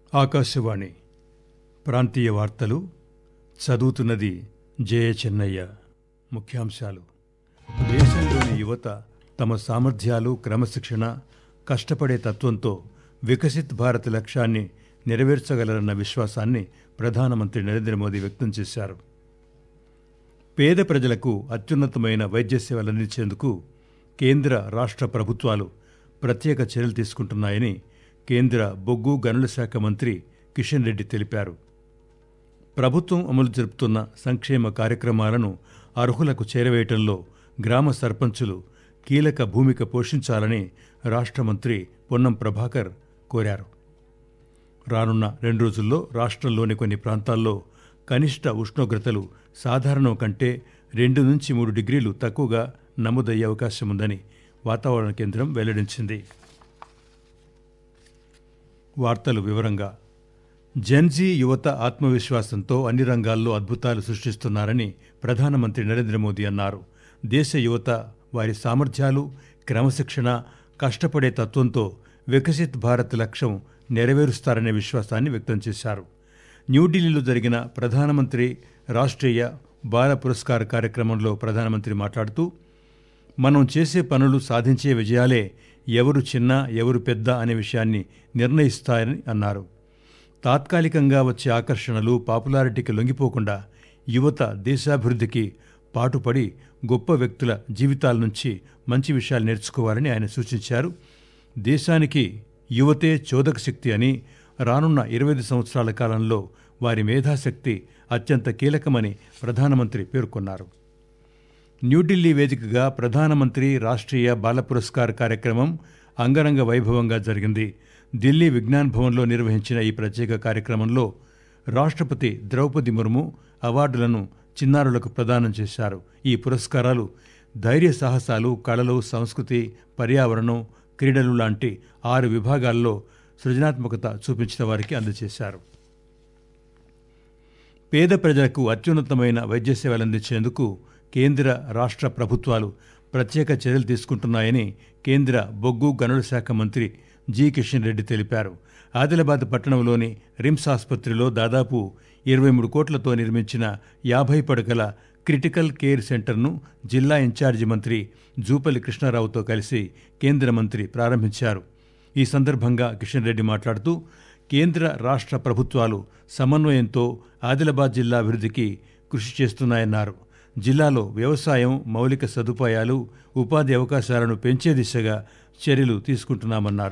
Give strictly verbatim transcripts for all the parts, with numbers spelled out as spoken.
ఆకాశవాణి ప్రాంతీయ వార్తలు చదువుతున్నది జయ చెన్నయ్య. ముఖ్యాంశాలు: దేశంలోని యువత తమ సామర్థ్యాలు, క్రమశిక్షణ, కష్టపడే తత్వంతో వికసిత్ భారత్ లక్ష్యాన్ని నెరవేర్చగలరన్న విశ్వాసాన్ని ప్రధానమంత్రి నరేంద్ర మోదీ వ్యక్తం చేశారు. పేద ప్రజలకు అత్యున్నతమైన వైద్య సేవలు అందించేందుకు కేంద్ర రాష్ట్ర ప్రభుత్వాలు ప్రత్యేక చర్యలు తీసుకుంటున్నాయని కేంద్ర బొగ్గు గనుల శాఖ మంత్రి కిషన్ రెడ్డి తెలిపారు. ప్రభుత్వం అమలు జరుపుతున్న సంక్షేమ కార్యక్రమాలను అర్హులకు చేరవేయటంలో గ్రామ సర్పంచులు కీలక భూమిక పోషించాలని రాష్ట్ర మంత్రి పొన్నం ప్రభాకర్ కోరారు. రానున్న రెండు రోజుల్లో రాష్ట్రంలోని కొన్ని ప్రాంతాల్లో కనిష్ట ఉష్ణోగ్రతలు సాధారణం కంటే రెండు నుంచి మూడు డిగ్రీలు తక్కువగా నమోదయ్యే అవకాశం ఉందని వాతావరణ కేంద్రం వెల్లడించింది. వార్తలు వివరంగా. జెన్జీ యువత ఆత్మవిశ్వాసంతో అన్ని రంగాల్లో అద్భుతాలు సృష్టిస్తున్నారని ప్రధానమంత్రి నరేంద్ర మోదీ అన్నారు. దేశ యువత వారి సామర్థ్యాలు, క్రమశిక్షణ, కష్టపడే తత్వంతో వికసిత్ భారత్ లక్ష్యం నెరవేరుస్తారనే విశ్వాసాన్ని వ్యక్తం చేశారు. న్యూఢిల్లీలో జరిగిన ప్రధానమంత్రి రాష్ట్రీయ బాల పురస్కార్ కార్యక్రమంలో ప్రధానమంత్రి మాట్లాడుతూ, మనం చేసే పనులు సాధించే విజయాలే ఎవరు చిన్న ఎవరు పెద్ద అనే విషయాన్ని నిర్ణయిస్తాయని అన్నారు. తాత్కాలికంగా వచ్చే ఆకర్షణలు, పాపులారిటీకి లొంగిపోకుండా యువత దేశాభివృద్ధికి పాటుపడి గొప్ప వ్యక్తుల జీవితాల నుంచి మంచి విషయాలు నేర్చుకోవాలని ఆయన సూచించారు. దేశానికి యువతే చోదక శక్తి అని, రానున్న ఇరవై ఐదు సంవత్సరాల కాలంలో వారి మేధాశక్తి అత్యంత కీలకమని ప్రధానమంత్రి పేర్కొన్నారు. న్యూఢిల్లీ వేదికగా ప్రధానమంత్రి రాష్ట్రీయ బాల పురస్కార్ కార్యక్రమం అంగరంగ వైభవంగా జరిగింది. ఢిల్లీ విజ్ఞాన్ భవన్లో నిర్వహించిన ఈ ప్రత్యేక కార్యక్రమంలో రాష్ట్రపతి ద్రౌపది ముర్ము అవార్డులను చిన్నారులకు ప్రదానం చేశారు. ఈ పురస్కారాలు ధైర్య సాహసాలు, కళలు, సంస్కృతి, పర్యావరణం, క్రీడలు లాంటి ఆరు విభాగాల్లో సృజనాత్మకత చూపించిన వారికి అందజేశారు. పేద ప్రజలకు అత్యున్నతమైన వైద్య సేవలు అందించేందుకు కేంద్ర రాష్ట్ర ప్రభుత్వాలు ప్రత్యేక చర్యలు తీసుకుంటున్నాయని కేంద్ర బొగ్గు గనుల శాఖ మంత్రి జి కిషన్ రెడ్డి తెలిపారు. ఆదిలాబాద్ పట్టణంలోని రిమ్స్ ఆసుపత్రిలో దాదాపు ఇరవై మూడు కోట్లతో నిర్మించిన యాభై పడకల క్రిటికల్ కేర్ సెంటర్ను జిల్లా ఇన్ఛార్జి మంత్రి జూపల్లి కృష్ణారావుతో కలిసి కేంద్ర మంత్రి ప్రారంభించారు. ఈ సందర్భంగా కిషన్ రెడ్డి మాట్లాడుతూ, కేంద్ర రాష్ట్ర ప్రభుత్వాలు సమన్వయంతో ఆదిలాబాద్ జిల్లా అభివృద్ధికి కృషి చేస్తున్నాయన్నారు. జిల్లాలో వ్యవసాయం, మౌలిక సదుపాయాలు, ఉపాధి అవకాశాలను పెంచే దిశగా చర్యలు తీసుకుంటున్నామన్నారు.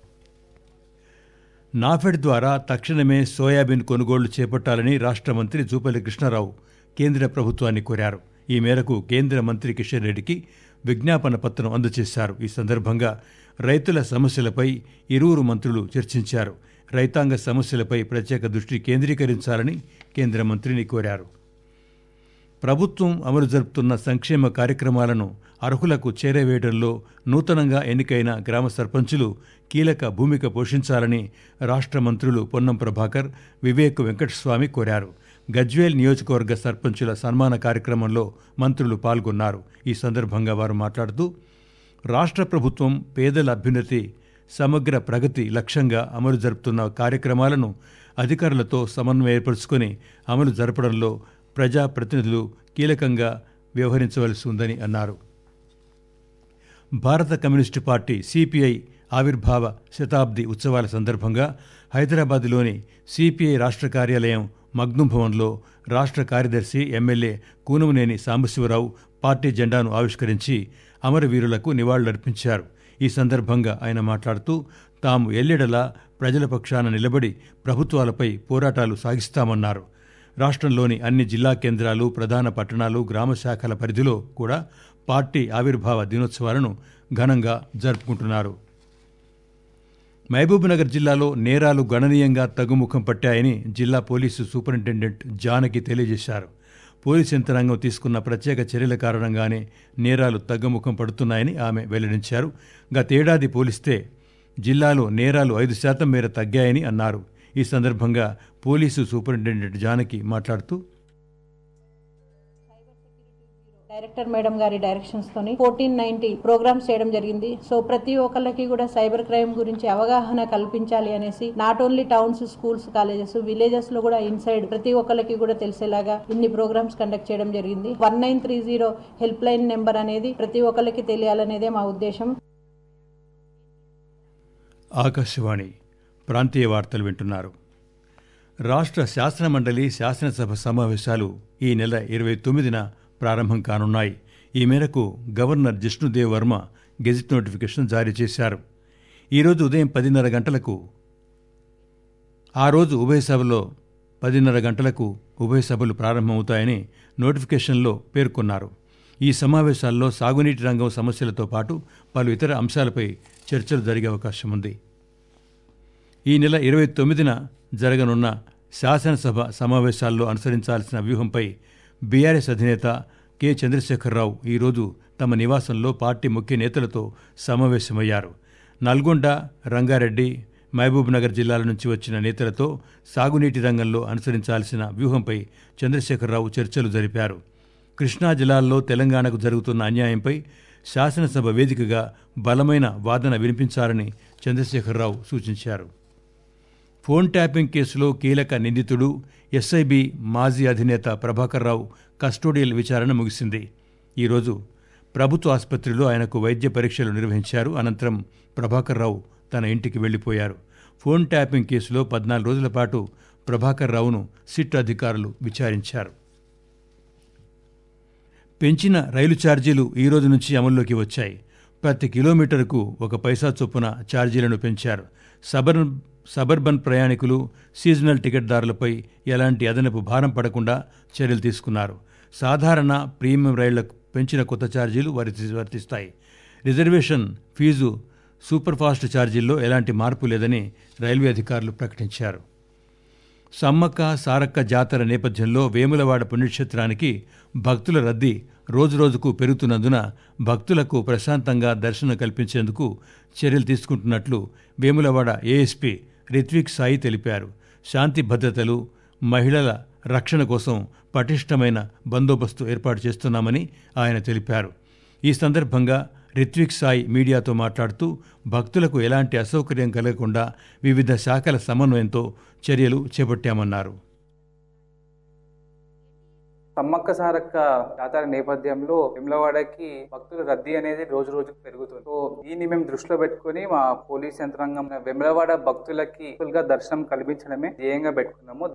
నాఫెడ్ ద్వారా తక్షణమే సోయాబీన్ కొనుగోళ్లు చేపట్టాలని రాష్ట్ర మంత్రి జూపల్లి కృష్ణారావు కేంద్ర ప్రభుత్వాన్ని కోరారు. ఈ మేరకు కేంద్ర మంత్రి కిషన్ రెడ్డికి విజ్ఞాపన పత్రం అందజేశారు. ఈ సందర్భంగా రైతుల సమస్యలపై ఇరువురు మంత్రులు చర్చించారు. రైతాంగ సమస్యలపై ప్రత్యేక దృష్టి కేంద్రీకరించాలని కేంద్ర మంత్రిని కోరారు. ప్రభుత్వం అమలు జరుపుతున్న సంక్షేమ కార్యక్రమాలను అర్హులకు చేరవేయడంలో నూతనంగా ఎన్నికైన గ్రామ సర్పంచులు కీలక భూమిక పోషించాలని రాష్ట్ర మంత్రులు పొన్నం ప్రభాకర్, వివేక్ వెంకటస్వామి కోరారు. గజ్వేల్ నియోజకవర్గ సర్పంచుల సన్మాన కార్యక్రమంలో మంత్రులు పాల్గొన్నారు. ఈ సందర్భంగా వారు మాట్లాడుతూ, రాష్ట్ర ప్రభుత్వం పేదల అభ్యున్నతి, సమగ్ర ప్రగతి లక్ష్యంగా అమలు జరుపుతున్న కార్యక్రమాలను అధికారులతో సమన్వయం ఏర్పరచుకొని అమలు జరపడంలో ప్రజాప్రతినిధులు కీలకంగా వ్యవహరించవలసి ఉందని అన్నారు. భారత కమ్యూనిస్టు పార్టీ సిపిఐ ఆవిర్భావ శతాబ్ది ఉత్సవాల సందర్భంగా హైదరాబాద్లోని సిపిఐ రాష్ట్ర కార్యాలయం మగ్నూం భవన్లో రాష్ట్ర కార్యదర్శి ఎమ్మెల్యే కూనమనేని సాంబశివరావు పార్టీ జెండాను ఆవిష్కరించి అమరవీరులకు నివాళులర్పించారు. ఈ సందర్భంగా ఆయన మాట్లాడుతూ, తాము ఎల్లెడలా ప్రజల పక్షాన నిలబడి ప్రభుత్వాలపై పోరాటాలు సాగిస్తామన్నారు. రాష్ట్రంలోని అన్ని జిల్లా కేంద్రాలు, ప్రధాన పట్టణాలు, గ్రామ శాఖల పరిధిలో కూడా పార్టీ ఆవిర్భావ దినోత్సవాలను ఘనంగా జరుపుకుంటున్నారు. మహబూబ్నగర్ జిల్లాలో నేరాలు గణనీయంగా తగ్గుముఖం పట్టాయని జిల్లా పోలీసు సూపరింటెండెంట్ జానకి తెలియజేశారు. పోలీసు యంత్రాంగం తీసుకున్న ప్రత్యేక చర్యల కారణంగానే నేరాలు తగ్గుముఖం పడుతున్నాయని ఆమె వెల్లడించారు. గతేడాది పోలిస్తే జిల్లాలో నేరాలు ఐదు శాతం మేర తగ్గాయని అన్నారు. ఈ సందర్భంగా పోలీసు సూపరింటెండెంట్ జానకి మాట్లాడుతూ, డైరెక్టర్ మేడం గారి డైరెక్షన్స్ తోని ఫోర్టీన్ నైన్టీ ప్రోగ్రామ్స్ చేయడం జరిగింది. సో ప్రతి ఒక్కళ్ళకి కూడా సైబర్ క్రైమ్ గురించి అవగాహన కల్పించాలి అనేసి not only towns, schools, colleges, villages లో కూడా ఇన్సైడ్ ప్రతి ఒక్కళ్ళకి కూడా తెలిసేలాగా ఇన్ని ప్రోగ్రామ్స్ కండక్ట్ చేయడం జరిగింది. One nine three zero help line number అనేది ప్రతి ఒక్కళ్ళకి తెలియాలనేదే మా ఉద్దేశం. ఆకాశవాణి ప్రాంతీయ వార్తలు వింటున్నారు. రాష్ట్ర శాసనమండలి శాసనసభ సమావేశాలు ఈ నెల ఇరవై తొమ్మిదిన ప్రారంభం కానున్నాయి. ఈ మేరకు governor Jishnu Dev Varma gazette notification జారీ చేశారు. ఈరోజు ఉదయం పదిన్నర గంటలకు ఆ రోజు ఉభయ సభలో పదిన్నర గంటలకు ఉభయ సభలు ప్రారంభమవుతాయని నోటిఫికేషన్లో పేర్కొన్నారు. ఈ సమావేశాల్లో సాగునీటి రంగం సమస్యలతో పాటు పలు ఇతర అంశాలపై చర్చలు జరిగే అవకాశం ఉంది. ఈ నెల ఇరవై తొమ్మిదిన జరగనున్న శాసనసభ సమావేశాల్లో అనుసరించాల్సిన వ్యూహంపై బీఆర్ఎస్ అధినేత కె చంద్రశేఖరరావు ఈరోజు తమ నివాసంలో పార్టీ ముఖ్య నేతలతో సమావేశమయ్యారు. నల్గొండ, రంగారెడ్డి, మహబూబ్నగర్ జిల్లాల నుంచి వచ్చిన నేతలతో సాగునీటి రంగంలో అనుసరించాల్సిన వ్యూహంపై చంద్రశేఖరరావు చర్చలు జరిపారు. కృష్ణా జిల్లాల్లో తెలంగాణకు జరుగుతున్న అన్యాయంపై శాసనసభ వేదికగా బలమైన వాదన వినిపించాలని చంద్రశేఖరరావు సూచించారు. ఫోన్ ట్యాపింగ్ కేసులో కీలక నిందితుడు ఎస్ఐబి మాజీ అధినేత ప్రభాకర్ రావు కస్టోడియల్ విచారణ ముగిసింది. ఈరోజు ప్రభుత్వ ఆసుపత్రిలో ఆయనకు వైద్య పరీక్షలు నిర్వహించారు. అనంతరం ప్రభాకర్ రావు తన ఇంటికి వెళ్లిపోయారు. ఫోన్ ట్యాపింగ్ కేసులో పద్నాలుగు రోజుల పాటు ప్రభాకర్ రావును సిట్ అధికారులు విచారించారు. పెంచిన రైలు ఛార్జీలు ఈ రోజు నుంచి అమల్లోకి వచ్చాయి. ప్రతి కిలోమీటరుకు ఒక పైసా చొప్పున ఛార్జీలను పెంచారు. సబర్ సబర్బన్ ప్రయాణికులు, సీజనల్ టికెట్దారులపై ఎలాంటి అదనపు భారం పడకుండా చర్యలు తీసుకున్నారు. సాధారణ, ప్రీమియం రైళ్లకు పెంచిన కొత్త ఛార్జీలు వర్తిస్తాయి. రిజర్వేషన్ ఫీజు, సూపర్ ఫాస్ట్ ఛార్జీల్లో ఎలాంటి మార్పు లేదని రైల్వే అధికారులు ప్రకటించారు. సమ్మక్క సారక్క జాతర నేపథ్యంలో వేములవాడ పుణ్యక్షేత్రానికి భక్తుల రద్దీ రోజురోజుకు పెరుగుతున్నందున భక్తులకు ప్రశాంతంగా దర్శనం కల్పించేందుకు చర్యలు తీసుకుంటున్నట్లు వేములవాడ ఏఎస్పీ రిత్విక్ సాయి తెలిపారు. శాంతి భద్రతలు, మహిళల రక్షణ కోసం పటిష్టమైన బందోబస్తు ఏర్పాటు చేస్తున్నామని ఆయన తెలిపారు. ఈ సందర్భంగా రిత్విక్ సాయి మీడియాతో మాట్లాడుతూ భక్తులకు ఎలాంటి అసౌకర్యం కలగకుండా వివిధ శాఖల సమన్వయంతో చర్యలు చేపట్టామన్నారు. సమ్మక్క సారక్క జాతర నేపథ్యంలో వేములవాడకి భక్తుల రద్దీ అనేది రోజు రోజుకు పెరుగుతుంది. సో దీన్ని మేము దృష్టిలో పెట్టుకుని మా పోలీస్ యంత్రాంగం వేములవాడ భక్తులకి ఫుల్గా దర్శనం కల్పించడమే ధ్యేయంగా పెట్టుకున్నాము.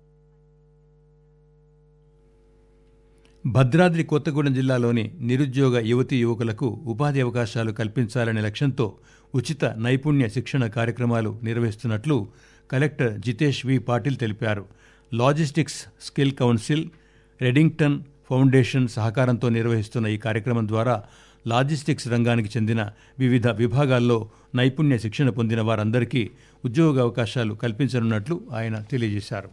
భద్రాద్రి కొత్తగూడెం జిల్లాలోని నిరుద్యోగ యువతీ యువకులకు ఉపాధి అవకాశాలు కల్పించాలనే లక్ష్యంతో ఉచిత నైపుణ్య శిక్షణ కార్యక్రమాలు నిర్వహిస్తున్నట్లు కలెక్టర్ జితేష్ వి పాటిల్ తెలిపారు. Logistics skill council, Redington foundation సహకారంతో నిర్వహిస్తున్న ఈ కార్యక్రమం ద్వారా లాజిస్టిక్స్ రంగానికి చెందిన వివిధ విభాగాల్లో నైపుణ్య శిక్షణ పొందిన వారందరికీ ఉద్యోగ అవకాశాలు కల్పించనున్నట్లు ఆయన తెలియజేశారు.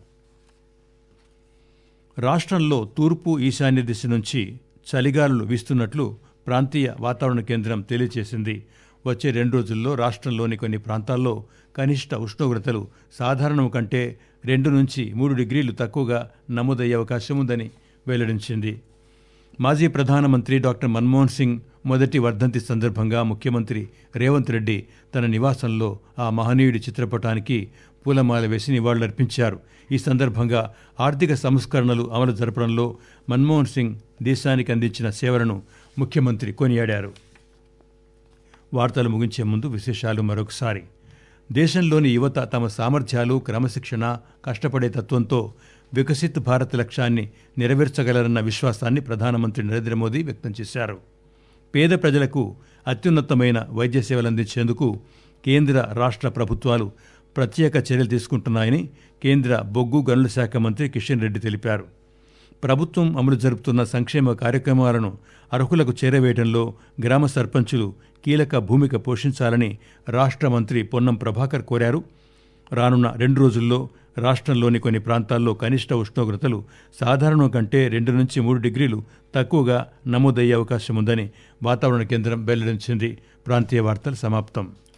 రాష్ట్రంలో తూర్పు ఈశాన్య దిశ నుంచి చలిగాలులు వీస్తున్నట్లు ప్రాంతీయ వాతావరణ కేంద్రం తెలియజేసింది. వచ్చే రెండు రోజుల్లో రాష్ట్రంలోని కొన్ని ప్రాంతాల్లో కనిష్ట ఉష్ణోగ్రతలు సాధారణం కంటే రెండు నుంచి మూడు డిగ్రీలు తక్కువగా నమోదయ్యే అవకాశం ఉందని వెల్లడించింది. మాజీ ప్రధానమంత్రి డాక్టర్ మన్మోహన్ సింగ్ మొదటి వర్ధంతి సందర్భంగా ముఖ్యమంత్రి రేవంత్ రెడ్డి తన నివాసంలో ఆ మహనీయుడి చిత్రపటానికి పూలమాల వేసి నివాళులర్పించారు. ఈ సందర్భంగా ఆర్థిక సంస్కరణలు అమలు జరపడంలో మన్మోహన్ సింగ్ దేశానికి అందించిన సేవలను ముఖ్యమంత్రి కొనియాడారు. వార్తలు ముగించే ముందు విశేషాలు మరొకసారి. దేశంలోని యువత తమ సామర్థ్యాలు, క్రమశిక్షణ, కష్టపడే తత్వంతో వికసిత్ భారత్ లక్ష్యాన్ని నెరవేర్చగలరన్న విశ్వాసాన్ని ప్రధానమంత్రి నరేంద్ర మోదీ వ్యక్తం చేశారు. పేద ప్రజలకు అత్యున్నతమైన వైద్య సేవలు అందించేందుకు కేంద్ర రాష్ట్ర ప్రభుత్వాలు ప్రత్యేక చర్యలు తీసుకుంటున్నాయని కేంద్ర బొగ్గు గనుల శాఖ మంత్రి కిషన్ రెడ్డి తెలిపారు. ప్రభుత్వం అమలు జరుపుతున్న సంక్షేమ కార్యక్రమాలను అర్హులకు చేరవేయడంలో గ్రామ సర్పంచులు కీలక భూమిక పోషించాలని రాష్ట్ర మంత్రి పొన్నం ప్రభాకర్ కోరారు. రానున్న రెండు రోజుల్లో రాష్ట్రంలోని కొన్ని ప్రాంతాల్లో కనిష్ట ఉష్ణోగ్రతలు సాధారణం కంటే రెండు నుంచి మూడు డిగ్రీలు తక్కువగా నమోదయ్యే అవకాశం ఉందని వాతావరణ కేంద్రం వెల్లడించింది. ప్రాంతీయ వార్తలు సమాప్తం.